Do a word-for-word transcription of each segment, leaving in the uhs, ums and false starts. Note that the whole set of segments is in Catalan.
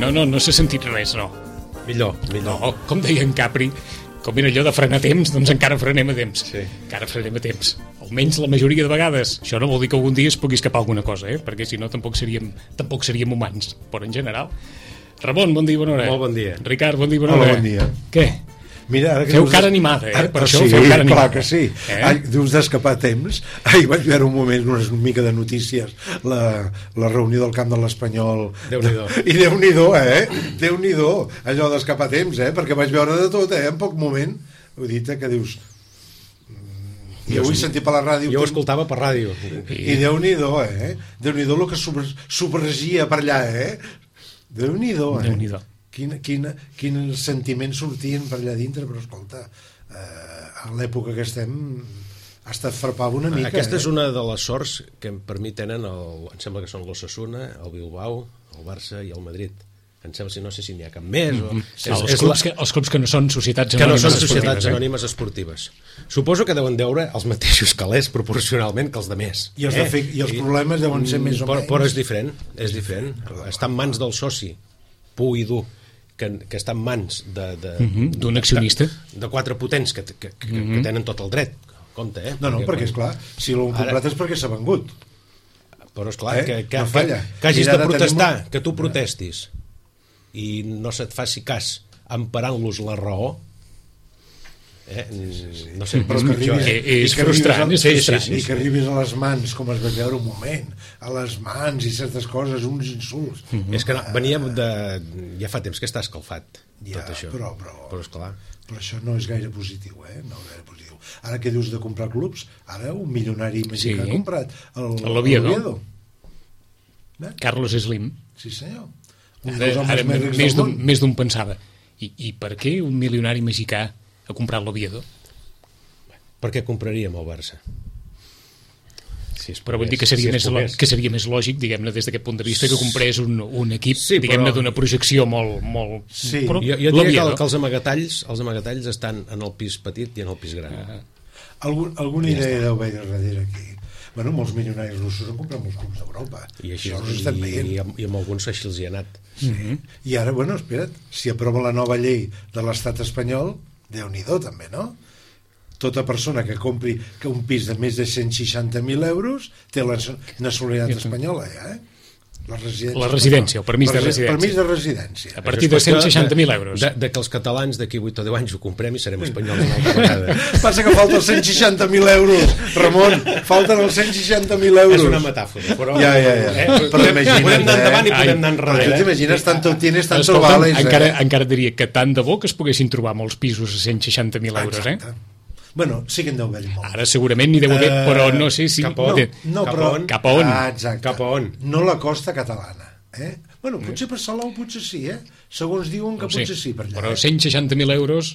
No, no, no s'ha sentit res, no. Millor, millor. No, com deia en Capri, com era allò de frenar a temps, doncs encara frenem a temps. Sí. Encara frenem a temps. Almenys la majoria de vegades. Això no vol dir que algun dia es pugui escapar alguna cosa, eh? Perquè si no tampoc seríem, tampoc seríem humans, però en general. Ramon, bon dia, bona hora. Molt bon dia. Ricard, bon dia, bona hora. Hola, bon dia. Què? Mira, ara que Feu dius... cara animada, eh? Per ah, això sí, feu cara animada. clar que sí. Eh? Ai, dius d'escapar a temps. Ahir vaig veure un moment, una mica de notícies, la, la reunió del camp de l'Espanyol. Déu-n'hi-do. I Déu-n'hi-do, eh? Déu-n'hi-do, allò d'escapar a temps, eh? Perquè vaig veure de tot, eh? En poc moment. Ho dit, eh? Que dius... I avui sentir per la ràdio... Jo ho escoltava per ràdio. I Déu-n'hi-do, eh? Déu-n'hi-do el que sobregia per allà, eh? Déu-n'hi-do, eh? Déu-n'hi-do. Quin, quin, quins sentiments sortien per allà dintre, però escolta, eh, a l'època que estem ha estat frapava una mica. Aquesta eh? és una de les sorts que per mi tenen, el, em sembla que són l'Osasuna, el Bilbao, el Barça i el Madrid. Em sembla, si no sé si n'hi ha cap més. O... Mm-hmm. És, els, és clubs la... que, els clubs que no són societats que no anònimes són societats esportives, eh? anònimes esportives. Suposo que deuen deure els mateixos calés proporcionalment que els de més. I els, eh? defec, i els problemes deuen ser més o però, menys. però és diferent, és diferent. Està en mans del soci, pu i dur, que, que està en mans de, de, mm-hmm. d'un accionista de, de quatre potents que, que, que, mm-hmm. que tenen tot el dret. Compte, eh? No, no, perquè, perquè esclar, si l'ho han comprat és perquè s'ha vengut. Però esclar, eh? que, que, no falla. que, que hagis Mira, de protestar, tenim... que tu protestis i no se't faci cas emparant-los la raó, eh? No sé, però és que pitjor, arribis, eh? és frustrant, és frustrant. I que arribis a les mans, com es va veure un moment, a les mans i certes coses, uns insults. Mm-hmm. És que no, veníem de... Ja fa temps que està escalfat, ja, tot això. Però, però, però, esclar. però això no és gaire positiu, eh? No és gaire positiu. Ara que dius de comprar clubs, ara un milionari mexicà sí. ha comprat el, l'Oviedo. Carlos Slim. Sí, senyor. Ara, ara més d'un més d'un pensava, I, i per què un milionari mexicà ha comprat l'Oviedo? Per què compraríem el Barça? Si però vull dir que seria, si més, que seria més lògic, diguem-ne, des d'aquest punt de vista, que comprés un, un equip, sí, diguem-ne, d'una projecció molt... molt... Sí. Però jo, jo diria que, que els amagatalls els amagatalls estan en el pis petit i en el pis gran. Ah. Algun, alguna ja idea deu haver darrere aquí. Bueno, molts milionaris russos han comprat molts clubs d'Europa. I, així, i, i, i, amb, i amb alguns així els hi ha anat. Sí. Mm-hmm. I ara, bueno, espera't, si aprova la nova llei de l'estat espanyol, Déu-n'hi-do també, no? Tota persona que compri que un pis de més de cent seixanta mil euros té la nacionalitat espanyola, ja, eh? La residència, la residència, el permís de residència. Permís de residència. A partir de cent seixanta mil euros. De, de que els catalans d'aquí vuit o deu anys ho comprem i serem espanyols una altra vegada. Passa que falten els cent seixanta mil euros, Ramon, falten els cent seixanta mil euros. És una metàfora, però... Ja, ja, ja. Eh? Però imagina't, podem anar endavant eh? i podem anar enrere. Tu t'imagines, tanto tienes, tanto Escolta'm, vales... Encara, eh? encara diria que tant de bo que es poguessin trobar molts pisos a cent seixanta mil euros, eh? Exacte. Bueno, sí que en deu haver-hi molt. Ara segurament n'hi deu haver, uh, però no sé si... Cap on? No, no, però... Cap a on? Ah, exacte. Cap a on? No la costa catalana. Eh? Bueno, potser per Salou potser sí, eh? Segons diuen que no potser sí per allà. Però cent seixanta mil euros...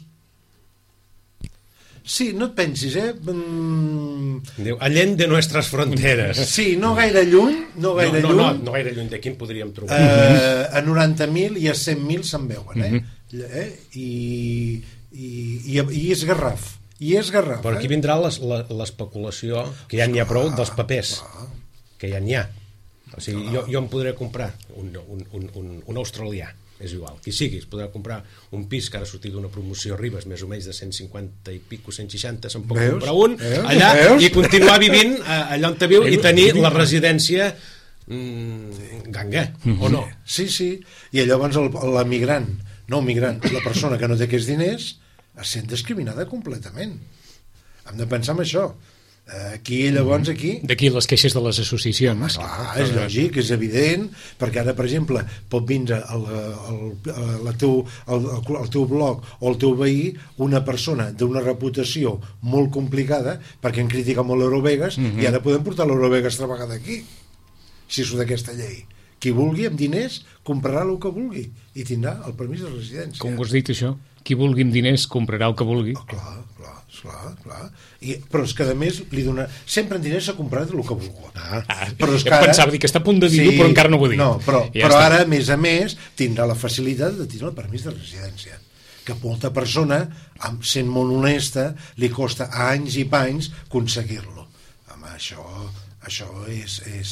Sí, no et pensis, eh? Mm... Diu, allende nuestras fronteres. Sí, no gaire lluny, no gaire no, no, lluny. No, no gaire lluny, de quin podríem trobar? Eh, a noranta mil i a cent mil se'n veuen, eh? Uh-huh. eh? I, i, i, I és Garraf. I és Garraf, Però aquí eh? vindrà l'especulació, que ja n'hi ha prou, dels papers. Que ja n'hi ha. O sigui, jo, jo em podré comprar un, un, un, un, un australià, és igual, qui sigui, es podrà comprar un pis que ara ha sortit d'una promoció Ribes, més o menys de cent cinquanta i pico, cent seixanta, se'n pot veus? comprar un, veus? allà, veus? i continuar vivint allà on te viu, i tenir la residència mm, ganga, mm-hmm. o no? Sí, sí, i llavors l'emigrant, no el migrant, la persona que no té aquests diners, es sent discriminada completament. Hem de pensar en això. Aquí, llavors, aquí... D'aquí les queixes de les associacions. Home, clar, és lògic, és evident, perquè ara, per exemple, pot vindre el, el, el, teu, el, el teu blog o el teu veí una persona d'una reputació molt complicada, perquè en critica molt l'Eurovegas, mm-hmm. i ara podem portar l'Eurovegas altra vegada aquí, si és d'aquesta llei. Qui vulgui, amb diners, comprarà el que vulgui i tindrà el permís de residència. Com ho has dit, això? Qui vulgui amb diners comprarà el que vulgui. Oh, clar, clar, clar, clar. I, però és que a més li dona... sempre en diners s'ha comprat el que vulgui. Ah, ah, però és que ara... pensava dir que està a punt de dir-ho, sí, però encara no ho ha dit. No, però, ja però està. Ara, a més a més, tindrà la facilitat de tenir el permís de residència. Que molta persona, sent molt honesta, li costa anys i panys aconseguir-lo. Home, això, això és, és,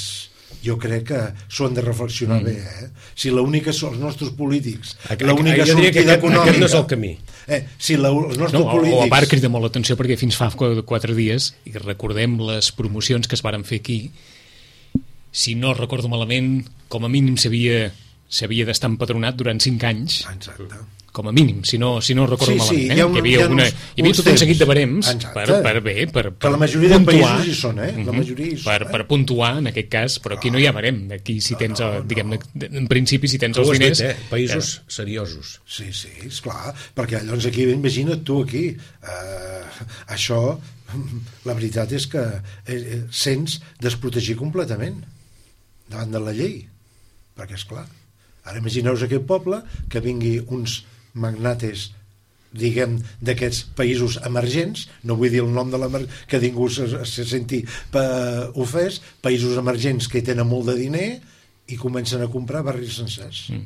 jo crec que s'ho han de reflexionar mm. bé, eh? Si l'única són els nostres polítics, Aqu l'única sortida aquest, econòmica... Aquest no és el camí. Eh, si la, els nostres no, polítics... O a part crida molt l'atenció perquè fins fa quatre dies, i recordem les promocions que es varen fer aquí, si no recordo malament, com a mínim s'havia s'havia d'estar empadronat durant cinc anys. Exacte. Com a mínim, si no, si no recordo sí, malament. Sí, eh? hi, ha un, hi havia, hi ha una, uns, hi havia tot un seguit de barems per, per, bé, per, per que la majoria de puntuar, països hi són, eh? La majoria hi són, per, eh? per puntuar, en aquest cas, però aquí no hi ha barem. Aquí, si tens, no, no, diguem, no. en principi, si tens Tu els has diners... dit, eh? Països eh? seriosos. Sí, sí, esclar, perquè llavors aquí, imagina't tu aquí, eh, això, la veritat és que eh, sents desprotegir completament davant de la llei, perquè esclar, ara imagineu-vos aquest poble que vingui uns magnates, diguem, d'aquests països emergents, no vull dir el nom de l'emergent, que ningú se, se senti pa, ofès, països emergents que tenen molt de diner i comencen a comprar barris sencers. Mm.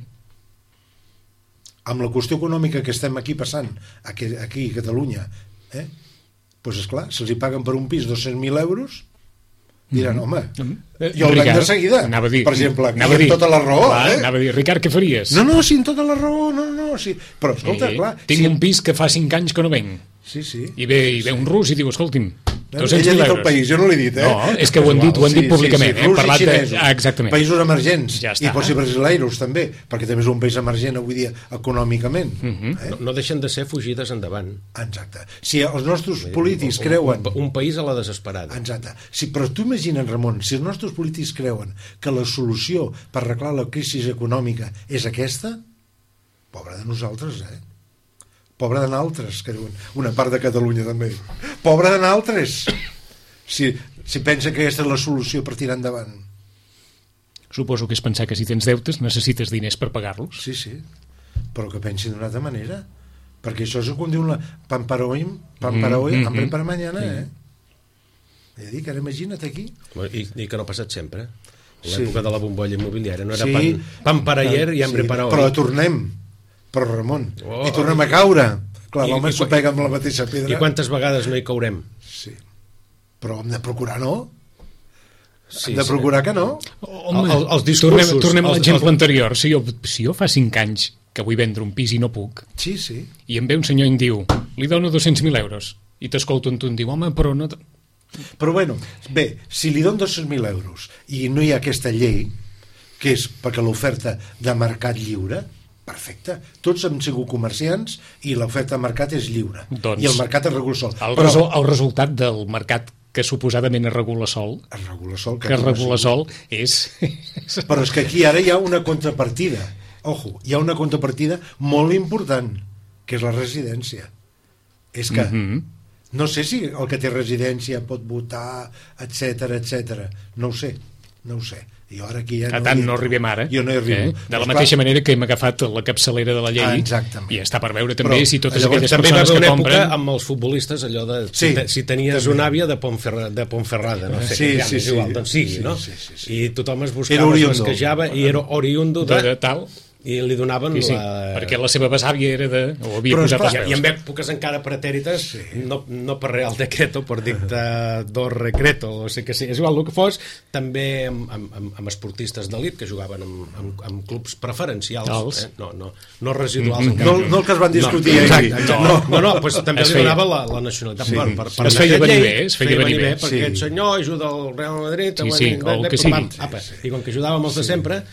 Amb la qüestió econòmica que estem aquí passant, aquí, aquí a Catalunya, eh? Doncs esclar, se'ls hi paguen per un pis dos-cents mil euros, diran, home, mm-hmm. jo el venc de seguida, anava a dir, per exemple, anava a dir, tota la raó, clar, eh? Anava a dir, Ricard, què faries? No, no, sí, amb tota la raó, no, no, sí. Però, escolta, sí, clar... tinc sí. un pis que fa cinc anys que no venc. Sí, sí. I ve, i ve un rus i diu, escolti'm, Ell ha dit el país, jo no l'he dit, eh? No, és que ho han dit, ho han dit públicament. Sí, sí, sí. Hem parlat de... Xinesos, ah, exactament. Països emergents, ja i pot ser brasileiros també, perquè també és un país emergent avui dia econòmicament. Uh -huh. eh? no, no deixen de ser fugides endavant. Exacte. Si els nostres polítics un, creuen... Un, un país a la desesperada. Exacte. Si, però tu imagina't, Ramon, si els nostres polítics creuen que la solució per arreglar la crisi econòmica és aquesta, pobre de nosaltres, eh? Pobre de naltres, que diuen una part de Catalunya també. Pobre de naltres! Si, si pensa que aquesta és la solució per tirar endavant. Suposo que és pensar que si tens deutes necessites diners per pagar-los. Sí, sí, però que pensin d'una altra manera, perquè això és com diu la pan para hoy, pan para hoy, mm -hmm. hambre para mañana, sí. eh? Ja dic, ara imagina't aquí. I, i que no ha passat sempre. Sí. L'època de la bombolla immobiliària no era Sí. pan, pan para ayer i hambre sí, para hoy. Però tornem, però Ramon, Oh. i tornem a caure. Clar, I- l'home i- s'ho pega amb la mateixa pedra. I quantes vegades no hi caurem? Sí, però hem de procurar no? Sí, hem de procurar que no? Home, El- el- els discursos, tornem, tornem a els- l'exemple els- anterior. Si jo, si jo fa cinc anys que vull vendre un pis i no puc, Sí, sí. i em ve un senyor i em diu, li dono dos-cents mil euros, i t'escolto en tu em diu, home, però no... Però bueno, bé, si li donen dos-cents mil euros i no hi ha aquesta llei, que és perquè l'oferta de mercat lliure, perfecte. Tots hem sigut comerciants i l'oferta de mercat és lliure. Doncs, I el mercat es regula sol. El, Però resol, el resultat del mercat que suposadament es regula sol, es regula sol. que es regula sol, és... Però és que aquí ara hi ha una contrapartida. Ojo, hi ha una contrapartida molt important, que és la residència. És que Mm-hmm. no sé si el que té residència pot votar, etc etc. No ho sé, no ho sé. Jo ara aquí ja A no tant hi- no arribem ara. Jo no hi arribo. Eh? De la Doncs mateixa clar, manera que hem agafat la capçalera de la llei Ah, exactament. i està per veure també Però, si totes llavors, aquelles També va persones haver que una època compren... amb els futbolistes allò de Sí, si, te, si tenies també. una àvia de Pontferrada, de Pontferrada no sé, Sí, ja sí, m'és igual, sí. doncs sigui, Sí, no? sí, sí, sí. I tothom es Era buscava, es oriundo. basquejava i era oriundo de, de, de tal, i li donaven sí, sí, la... perquè la seva besàvia era de... o havia Però, posat esclar, els I, peus. I en èpoques encara pretèrites, sí. no, no per real decreto, per dictador decreto, o sé que sí, és igual el que fos, també amb, amb, amb, amb esportistes d'elit que jugaven amb, amb, amb clubs preferencials, Els. eh? no, no, no residuals. Mm-hmm. en no, canvi. no el que es van discutir no, ahir. exacte, exacte. No. no, no, doncs també Es li feia. donava la, la nacionalitat Sí. per, per, per Es feia aquesta venir llei, bé, es feia venir bé. perquè Sí. aquest senyor ajuda el Real Madrid, Sí, sí, guanyar- o el que pam, sigui. apa, i com que ajudàvem els de sempre,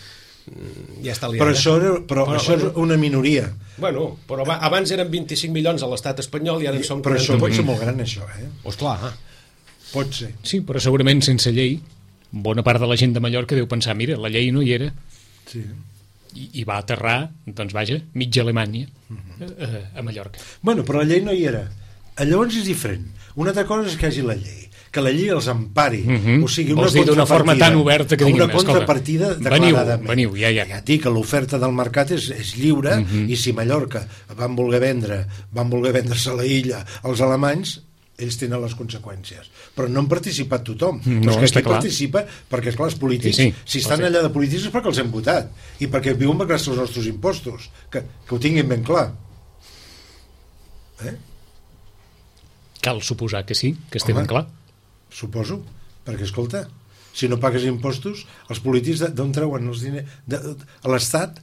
ja està liat. Però això, era, però Però, això és bueno. una minoria. Bueno, però aba- abans eren vint-i-cinc milions a l'estat espanyol i ara en som Però això pot quaranta-vuit. ser molt gran, això, eh? Osclar, Pot ser. Sí, però segurament sense llei, bona part de la gent de Mallorca deu pensar, mira, la llei no hi era, Sí. i, i va aterrar, doncs vaja, mitja Alemanya eh, a Mallorca. Bueno, però la llei no hi era. Llavors és diferent. Una altra cosa és que hi hagi la llei, que la llei els empari, Mhm. o sigui, una Vols dir d'una forma contrapartida- tan oberta que diguin, una escolta, contrapartida veniu, declaradament. veniu, ja, ja. Ja et dic que l'oferta del mercat és, és lliure, Mhm. i si Mallorca van voler vendre, van voler vendre-se la illa als alemanys, ells tenen les conseqüències. Però no han participat tothom. No, Però és que està aquí clar. participa perquè, esclar, els polítics, Sí, sí, si estan sí. allà de polítics és perquè els hem votat i perquè viuen gràcies als nostres impostos. Que, que ho tinguin ben clar. Eh? Cal suposar que sí, que estem Home. en clar. Suposo, perquè escolta, Si no pagues impostos, els polítics d'on treuen els diners? De, a l'Estat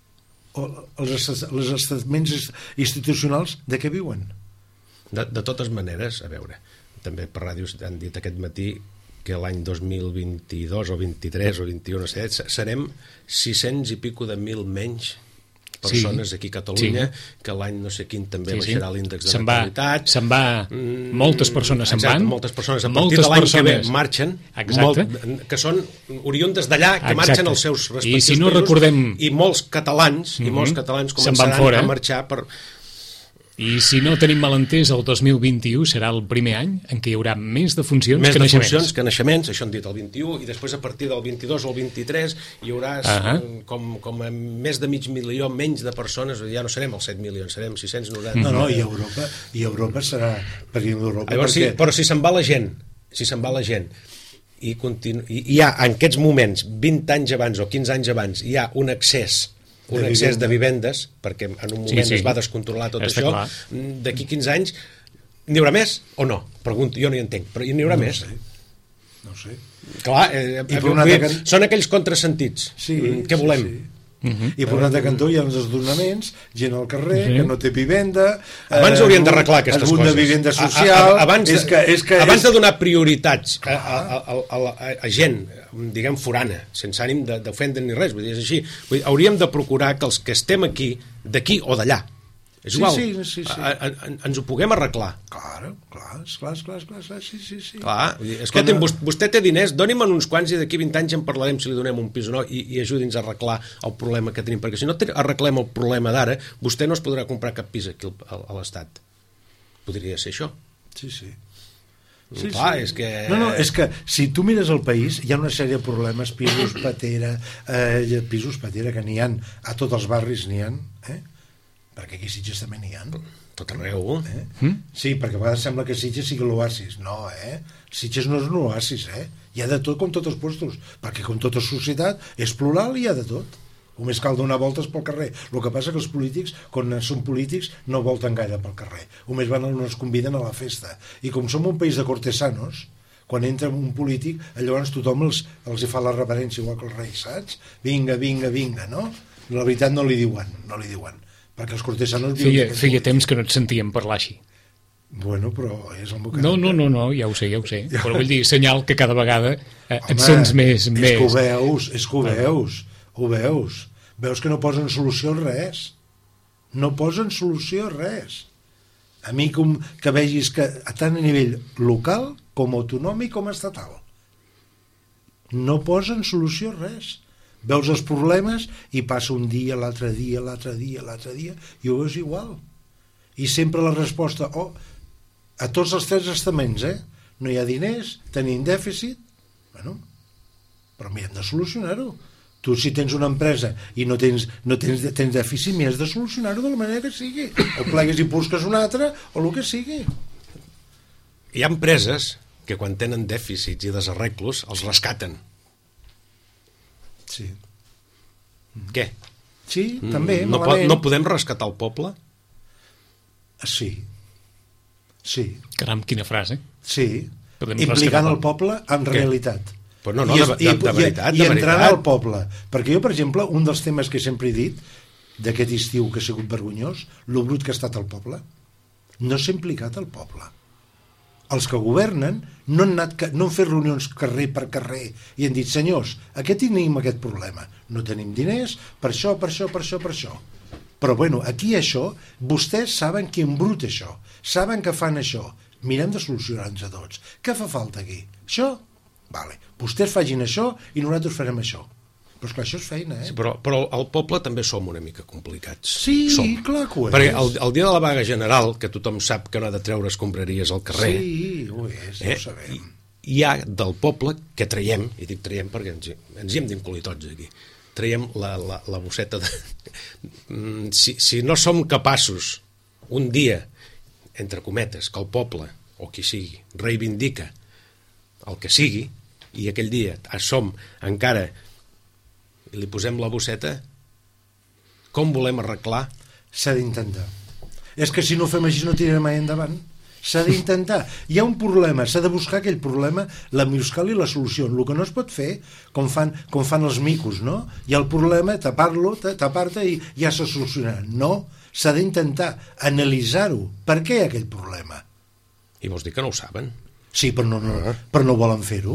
o els, els estaments institucionals de què viuen? De, de totes maneres, a veure, també per ràdios han dit aquest matí que l'any dos mil vint-i-dos o vint-i-tres o vint-i-u, no sé, serem sis-cents i pico de mil menys persones sí, aquí a Catalunya, sí. que l'any no sé quin també sí, baixarà sí. l'índex de se'n natalitat. Se'n va, mm, moltes persones se'n van. Moltes persones a partir de l'any que ve marxen, molt, que són oriündes d'allà, que Exacte. marxen als seus respectius I si no països, recordem... i molts catalans, mm-hmm. i molts catalans començaran fora, a marxar per... I si no tenim malentès, el dos mil vint-i-u serà el primer any en què hi haurà més defuncions més que naixements. Més defuncions que naixements, això han dit el vint-i-u, i després a partir del vint-i-dos o el vint-i-tres hi haurà uh -huh. com, com a més de mig milió menys de persones, ja no serem els set milions, serem sis-cents noranta. No, no, i Europa, i Europa serà per dir d'Europa. Llavors, perquè... sí, però si se'n va la gent, si se'n va la gent, i, continu... i hi ha en aquests moments, vint anys abans o quinze anys abans, hi ha un accés un de excés vivenda. de vivendes, perquè en un moment sí, sí. es va descontrolar tot Està això, d'aquí quinze anys n'hi haurà més o no? Pregunto, jo no hi entenc, però n'hi haurà no més? Sé. No sé. Clar, eh, eh, can... són aquells contrasentits. Sí, què volem? Sí, sí. Uh-huh. I per un altre cantó hi ha els desnonaments, gent al carrer uh-huh. que no té vivenda, abans eh, haurien d'arreglar aquestes coses, de vivenda social, a, a, abans, és que, és que abans és... de donar prioritats a, a, a, a, a, a gent diguem forana, sense ànim d'ofendre ni res, vull dir, és així. Vull dir, hauríem de procurar que els que estem aquí, d'aquí o d'allà, és igual, sí, sí, sí, sí. A, a, a, ens ho puguem arreglar. Clar, clar, esclar, esclar, esclar, esclar, sí, sí, sí. Clar, escolti'm, Com... vostè, vostè té diners, doni'm uns quants i d'aquí vint anys en parlarem si li donem un pis o no i, i ajudi'ns a arreglar el problema que tenim, perquè si no arreglem el problema d'ara, vostè no es podrà comprar cap pis aquí a, a l'Estat. Podria ser això. Sí, sí. Sí, Clar, sí. és que... No, no, és que si tu mires el país hi ha una sèrie de problemes, pisos patera, eh, pisos patera que n'hi ha, a tots els barris n'hi ha, eh? perquè aquí a Sitges també n'hi ha. Tot arreu. Eh? Mm? Sí, perquè a vegades sembla que Sitges sigui l'oasis. No, eh? Sitges no és un oasis, eh? Hi ha de tot com tots els puestos, perquè com tota societat és plural i hi ha de tot. Només cal donar voltes pel carrer. El que passa que els polítics, quan són polítics, no volten gaire pel carrer. Només van on ens conviden a la festa. I com som un país de cortesanos, quan entra un polític, llavors tothom els, els hi fa la reverència igual que els reis, saps? Vinga, vinga, vinga, no? La veritat no li diuen, no li diuen. Perquè els cortesanos... Feia, feia temps que no et sentíem parlar així. Bueno, però és el meu no, no, no, no, ja ho sé, ja ho sé. Però vull dir, senyal que cada vegada eh, Home, et sents més... és més... que ho veus, és que ho veus, ho veus. Veus que no posen solució a res. No posen solució a res. A mi com que vegis que tant a nivell local com autonòmic com estatal no posen solució a res. Veus els problemes i passa un dia, l'altre dia, l'altre dia, l'altre dia, i ho veus igual. I sempre la resposta, oh, a tots els tres estaments, eh? No hi ha diners, tenim dèficit, bueno, però mirem de solucionar-ho. Tu, si tens una empresa i no tens, no tens, tens dèficit, mires de solucionar-ho de la manera que sigui. O plegues i busques una altra, o el que sigui. Hi ha empreses que quan tenen dèficits i desarreglos els rescaten. Sí. Què? Sí, també, no, po no podem rescatar el poble? Sí. Sí. Caram, quina frase. Sí. Podem implicant el poble en Què? realitat. Però no, no, I, de, de, de veritat, i, de i entrant veritat. al poble. Perquè jo, per exemple, un dels temes que sempre he dit d'aquest estiu que ha sigut vergonyós, lo brut que ha estat el poble, no s'ha implicat el poble. Els que governen no han, anat, no han fet reunions carrer per carrer i han dit, senyors, aquest tenim aquest problema, no tenim diners, per això, per això, per això, per això. Però bueno, aquí això, vostès saben que embrut això, saben que fan això, mirem de solucionar-nos a tots. Què fa falta aquí? Això? Vale. Vostès facin això i nosaltres farem això. Però esclar, això és feina, eh? Sí, però, però al poble també som una mica complicats. Sí, som. clar que ho és. Perquè el, el dia de la vaga general, que tothom sap que no ha de treure escombraries al carrer... Sí, ho és, eh? Ho sabem. Hi, hi ha del poble que traiem, i dic traiem perquè ens, ens hi hem d'incloure tots aquí, traiem la, la, la bosseta de... si, si no som capaços un dia, entre cometes, que el poble, o qui sigui, reivindica el que sigui, i aquell dia som encara... i li posem la bosseta, com volem arreglar? S'ha d'intentar. És que si no ho fem així no tirarem mai endavant. s'ha d'intentar. Hi ha un problema, s'ha de buscar aquell problema, la buscar-li la solució. El que no es pot fer, com fan, com fan els micos, no? Hi ha el problema, tapar-lo, tapar-te i ja s'ha solucionat. No, s'ha d'intentar analitzar-ho. Per què hi ha aquell problema? I vols dir que no ho saben? Sí, però no, no, però no volen fer-ho.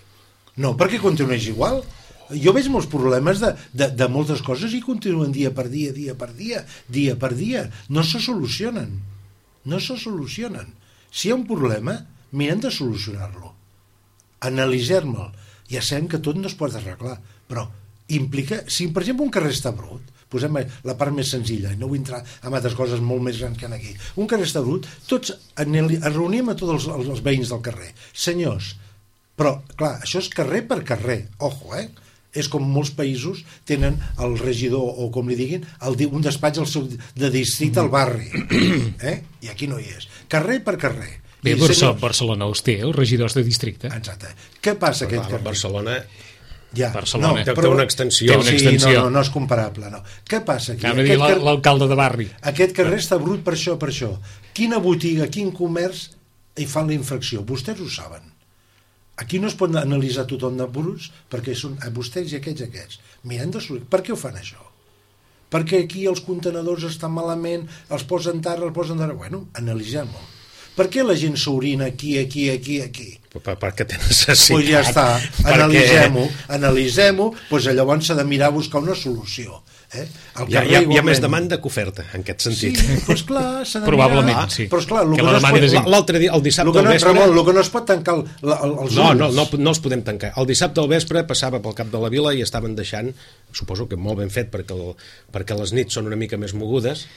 No, perquè continueix igual. Jo veig molts problemes de, de, de moltes coses i continuen dia per dia, dia per dia, dia per dia. No se solucionen. No se solucionen. Si hi ha un problema, mirem de solucionar-lo. Analitzem-lo. Ja sabem que tot no es pot arreglar, però implica... Si, per exemple, un carrer està brut, posem la part més senzilla, i no vull entrar en altres coses molt més grans que aquí. Un carrer està brut, tots ens reunim a tots els, els, els veïns del carrer. Senyors, però, clar, això és carrer per carrer. Ojo, eh? És com molts països tenen el regidor, o com li diguin, el, un despatx al seu, de districte al barri. Eh? I aquí no hi és. Carrer per carrer. Bé, Barcelona, Barcelona els té, els regidors de districte. Exacte. Què passa aquest carrer? Barcelona... Ja, Barcelona. no, té una extensió. Té una sí, extensió. no, no, no és comparable, no. Què passa aquí? Acaba de dir Aquest l'alcalde de barri. Aquest carrer està brut per això, per això. Quina botiga, quin comerç hi fan la infracció? Vostès ho saben. Aquí no es pot analitzar tothom de bruts perquè són a vostès i aquests i aquests. Mirem de solucionar. Per què ho fan això? Perquè aquí els contenedors estan malament, els posen tard, els posen tard... Bueno, analitzem-ho. Per què la gent s'orina aquí, aquí, aquí, aquí? Per, perquè té necessitat. Pues ja està, analitzem-ho, analitzem-ho, pues llavors s'ha de mirar a buscar una solució. Eh? Hi ha, hi, ha, hi ha més demanda que oferta, en aquest sentit. Sí, però esclar, s'ha de Probablement, mirar. sí. Però esclar, el que, que no es pot... L'altre dia, el dissabte que al no, vespre... Ramon, el que no es pot tancar el, el, els no, ulls... no, no, no els podem tancar. El dissabte al vespre passava pel cap de la vila i estaven deixant, suposo que molt ben fet perquè, el, perquè les nits són una mica més mogudes,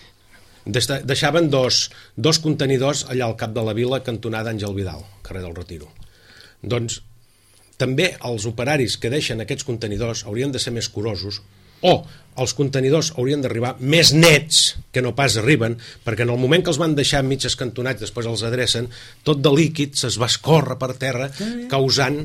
deixaven dos, dos contenidors allà al cap de la vila, cantonada Àngel Vidal, carrer del Retiro. Doncs també els operaris que deixen aquests contenidors haurien de ser més curosos, o els contenidors haurien d'arribar més nets que no pas arriben, perquè en el moment que els van deixar mig escantonats, després els adrecen, tot de líquids es va escórrer per terra, causant...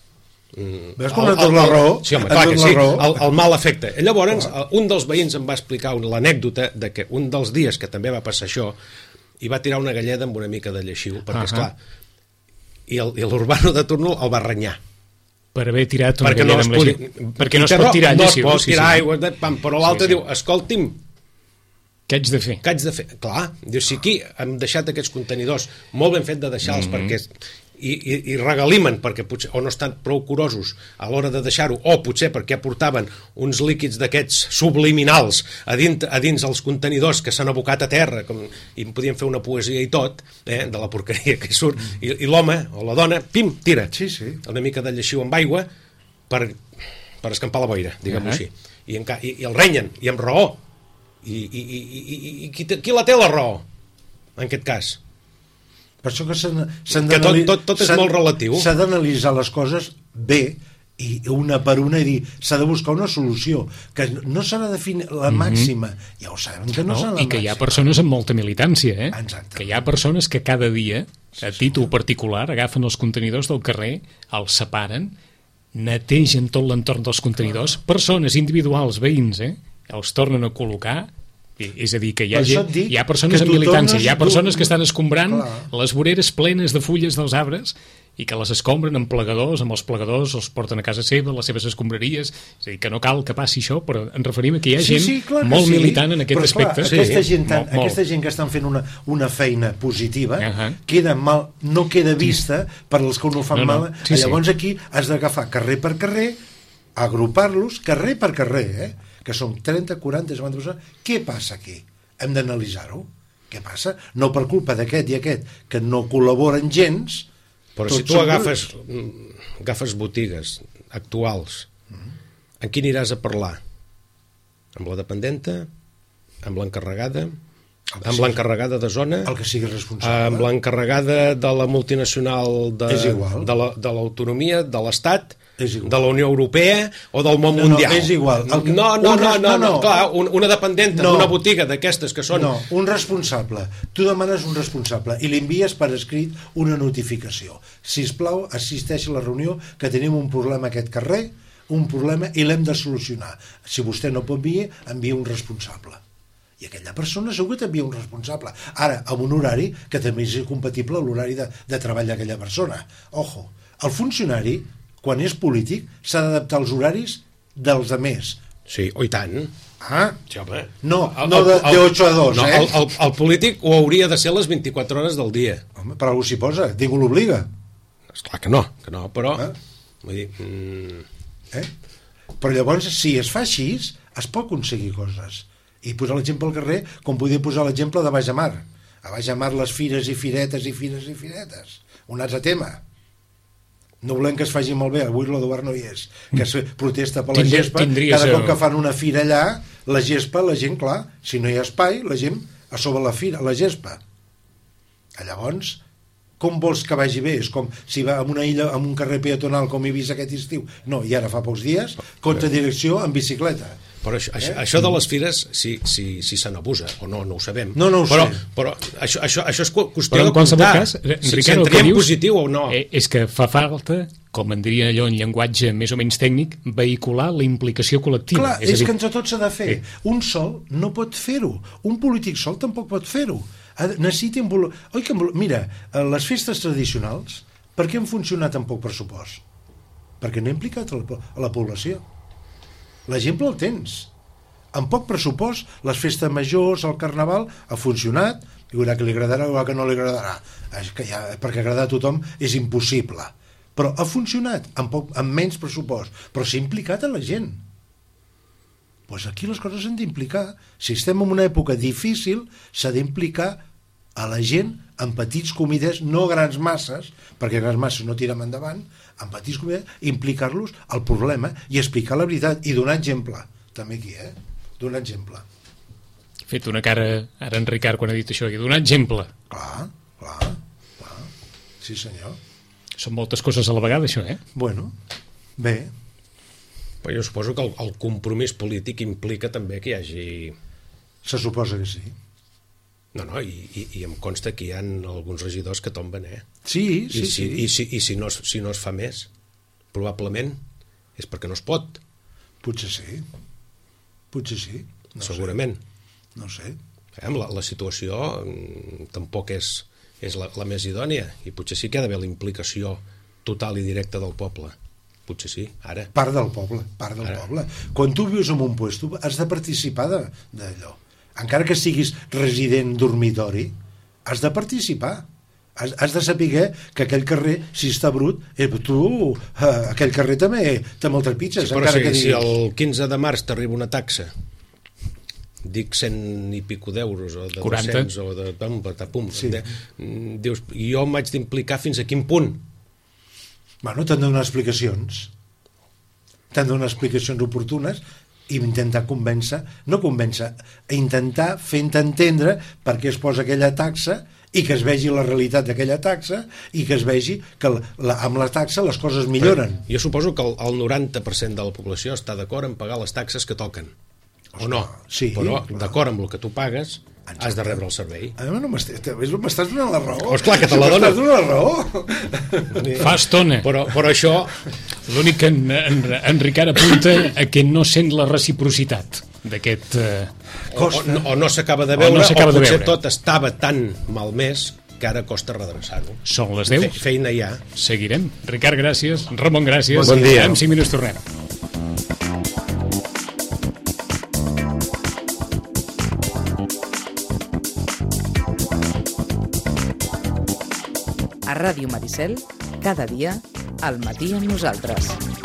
Ves com et la raó? Sí, home, clar que sí, el, el mal efecte. Llavors, un dels veïns em va explicar l'anècdota de que un dels dies que també va passar això, hi va tirar una galleda amb una mica de lleixiu, perquè, uh-huh. esclar, i l'urbano de turno el va renyar. Per haver tirat una perquè galleda no amb pugui, lleixiu. Perquè no es pot tirar no lleixiu. No es pot tirar sí, sí. aigua, de, pam, però l'altre sí, sí. diu, escolti'm, què haig de fer? Què haig de fer? Clar, diu, si aquí hem deixat aquests contenidors, molt ben fet de deixar-los, mm-hmm. perquè... I, i, i regalimen perquè potser o no estan prou curosos a l'hora de deixar-ho, o potser perquè aportaven uns líquids d'aquests subliminals a dins, a dins els contenidors que s'han abocat a terra, com, i podien fer una poesia i tot, eh, de la porqueria que hi surt, i, i l'home o la dona, pim, tira sí, sí. una mica de lleixiu amb aigua per, per escampar la boira, diguem-ho uh-huh. així, I, en, i, i el renyen, i amb raó, i, i, i, i, i qui, qui la té la raó en aquest cas? Per això que s'han, s'han que tot, tot, tot és molt relatiu. S'ha d'analitzar les coses bé i una per una i dir, s'ha de buscar una solució, que no s'ha de definir la mm-hmm. màxima, ja ho sabem que no, no serà la i que màxima. Hi ha persones amb molta militància, eh? Exacte. Que hi ha persones que cada dia, a sí, títol particular, agafen els contenidors del carrer, els separen, netegen tot l'entorn dels contenidors, persones individuals, veïns, eh? Els tornen a col·locar. És a dir, que hi ha, gent, hi ha persones amb militància, hi ha persones que estan escombrant clar. Les voreres plenes de fulles dels arbres i que les escombren amb plegadors, amb els plegadors els porten a casa seva, les seves escombraries, és a dir, que no cal que passi això, però ens referim a que hi ha sí, gent sí, molt sí. militant en aquest però, aspecte. Clar, aquesta, sí, gent tan, molt, aquesta molt. gent que estan fent una, una feina positiva uh-huh. queda mal, no queda vista sí. per als que no fan no, no. mal, sí, llavors sí. aquí has d'agafar carrer per carrer, agrupar-los carrer per carrer, eh? Que són trenta, quaranta, cinquanta persones. Què passa aquí? Hem d'analitzar-ho. Què passa? No per culpa d'aquest i aquest que no col·laboren gens. Però si tu agafes, agafes botigues actuals, mm-hmm. amb qui aniràs a parlar? Amb la dependenta? Amb l'encarregada? Amb l'encarregada de zona? El que sigui responsable. Amb l'encarregada de la multinacional de, de, la, de l'autonomia, de l'Estat? De la Unió Europea o del món no, mundial? No, és igual. Que, no, no, no, no, no, no, clar, un, una dependenta no. d'una botiga d'aquestes que són... No, un responsable. Tu demanes un responsable i li envies per escrit una notificació. Sisplau, assisteixi a la reunió que tenim un problema a aquest carrer, un problema i l'hem de solucionar. Si vostè no pot enviar, envia un responsable. I aquella persona segur que també un responsable. Ara, amb un horari que també és compatible amb l'horari de, de treball d'aquella persona. Ojo, el funcionari, quan és polític, s'ha d'adaptar als horaris dels altres. Sí, o i tant. Ah, sí, home. No, el, no de, de ocho a dos, no, eh? El, el, el polític ho hauria de ser les vint-i-quatre hores del dia. Home, per algú s'hi posa, ningú l'obliga. Esclar que no, que no, però... Ah. Vull dir... Mm... Eh? Però llavors, si es fa així, es pot aconseguir coses. I posar l'exemple al carrer, com podia posar l'exemple de Baix a Mar. A Baix a Mar les fires i firetes i fires i firetes. Un altre tema. No volem que es faci molt bé, avui l'Eduard no hi és, que es protesta per la Tindria, gespa, cada cop que fan una fira allà, la gespa, la gent, clar, si no hi ha espai, la gent a sobre la fira, la gespa. Llavors, com vols que vagi bé? És com si va a una illa, a un carrer peatonal com he vist aquest estiu. No, i ara fa pocs dies, contra direcció en bicicleta. Però això, això, eh? això de les fires, si, si, si se n'abusa, o no, no ho sabem. No, no ho però, sé. Però això, això, això és qüestió però de comptar. Cas, si, Ricard, si en traiem dius, positiu o no. És que fa falta, com en diria allò en llenguatge més o menys tècnic, vehicular la implicació col·lectiva. Clar, és, és dir... que entre tots s'ha de fer. Sí. Un sol no pot fer-ho. Un polític sol tampoc pot fer-ho. Necessiten... Oi que... Mira, les festes tradicionals, per què han funcionat amb poc pressupost? Perquè no ha implicat a la, a la població. L'exemple el tens. Amb poc pressupost, les festes majors, el carnaval, ha funcionat, i veurà que li agradarà o que no li agradarà. És que ja, perquè agradar a tothom és impossible. Però ha funcionat amb, poc, amb menys pressupost, però s'ha implicat a la gent. Doncs pues aquí les coses s'han d'implicar. Si estem en una època difícil, s'ha d'implicar a la gent en petits comitès, no grans masses, perquè grans masses no tirem endavant, en petits comitès, implicar-los al problema i explicar la veritat i donar exemple. També aquí, eh? Donar exemple. He fet una cara ara en Ricard quan ha dit això, i donar exemple. Clar, clar, clar. Sí, senyor. Són moltes coses a la vegada, això, eh? Bueno, bé. Però jo suposo que el, el compromís polític implica també que hi hagi... Se suposa que sí. No, no, i, i, i em consta que hi ha alguns regidors que tomben, eh? Sí, sí, I si, sí. I, si, i si, no, si no es fa més, probablement és perquè no es pot. Potser sí. Potser sí. No segurament. Sé. No sé. Eh, la, la situació mm, tampoc és, és la, la més idònia i potser sí que ha d'haver la implicació total i directa del poble. Potser sí, ara. Part del poble, part del ara. poble. Quan tu vius en un puesto has de participar d'allò. Encara que siguis resident dormitori, has de participar. Has, has de saber que aquell carrer, si està brut, eh, tu, eh, aquell carrer també te me'l trepitges. Sí, però encara si, que si diguis... el quinze de març t'arriba una taxa, dic cent i pico d'euros, o de quaranta. dos-cents, o de pum, patapum, sí. de, dius, jo m'haig d'implicar fins a quin punt? Bueno, t'han de donar explicacions. T'han de donar explicacions oportunes i intentar convèncer, no convèncer, intentar fer-te entendre per què es posa aquella taxa i que es vegi la realitat d'aquella taxa i que es vegi que la, amb la taxa les coses milloren. Però jo suposo que el, el noranta per cent de la població està d'acord en pagar les taxes que toquen. O no, sí, però clar. D'acord amb el que tu pagues has de rebre el servei. A mi no m'estàs donant la raó. Oh, esclar que te la dono. M'estàs donant la raó. Fa estona. Però, però això... L'únic que en, en, en Ricard apunta a que no sent la reciprocitat d'aquest... Eh... O, o, no, o no s'acaba de veure, o, no o potser de veure. tot estava tan malmès que ara costa redreçar-ho. Són les deu. Fe, feina hi ha. Seguirem. Ricard, gràcies. Ramon, gràcies. Bon dia. En cinc minuts tornem. A Ràdio Maricel, cada dia, al matí amb nosaltres.